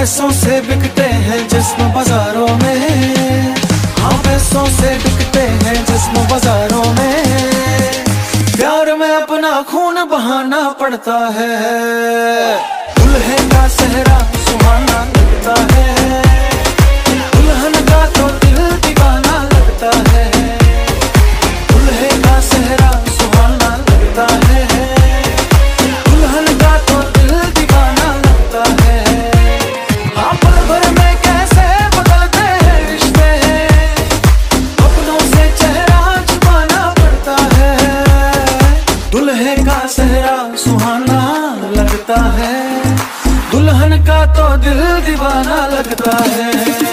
पैसों से बिकते हैं जिस्म बाजारों में, हाँ पैसों से बिकते हैं जिस्म बाजारों में। प्यार में अपना खून बहाना पड़ता है, दुल्हे का सेहरा सुहाना लगता है, दुल्हन का तो दिल दीवाना लगता है, दुल्हे का सेहरा सुहाना लगता है, दुल्हन का तो दिल दीवाना लगता है। हाँ पल भर में कैसे बदलते हैं रिश्ते, अपनों से चेहरा छुपाना पड़ता है। दुल्हे का सेहरा सुहाना लगता है, दुल्हन का तो दिल दीवाना लगता है।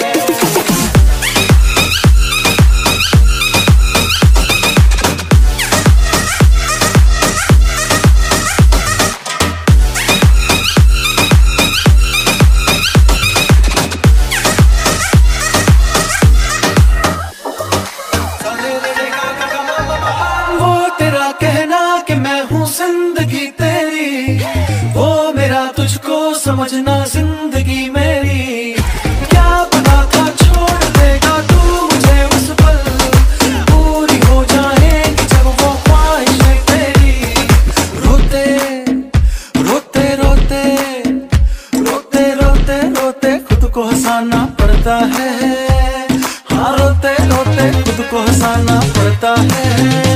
कहना कि मैं हूँ जिंदगी तेरी, वो मेरा तुझको समझना जिंदगी मेरी। क्या पता था छोड़ देगा तू मुझे उस पल, पूरी हो जाएगी जब वो ख्वाहिशें तेरी। रोते रोते रोते रोते रोते रोते खुद को हंसाना पड़ता है, हाँ रोते रोते खुद को हंसाना पड़ता है।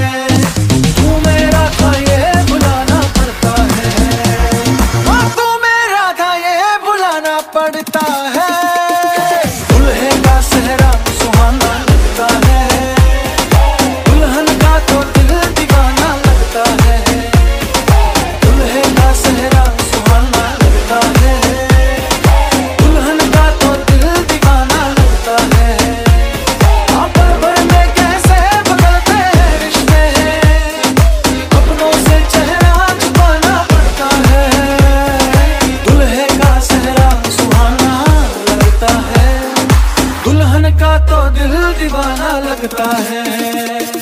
पड़ता है दुल्हे का सेहरा सुहाना लगता है, दुल्हन का तो दिल दीवाना लगता है, दुल्हे का सेहरा सुहाना लगता है, दुल्हन का तो दिल दीवाना लगता है। पल भर में कैसे बदलते हैं रिश्ते, अपनों से चेहरा छुपाना पड़ता है। दुल्हे का सेहरा दुल्हन का तो दिल दीवाना लगता है।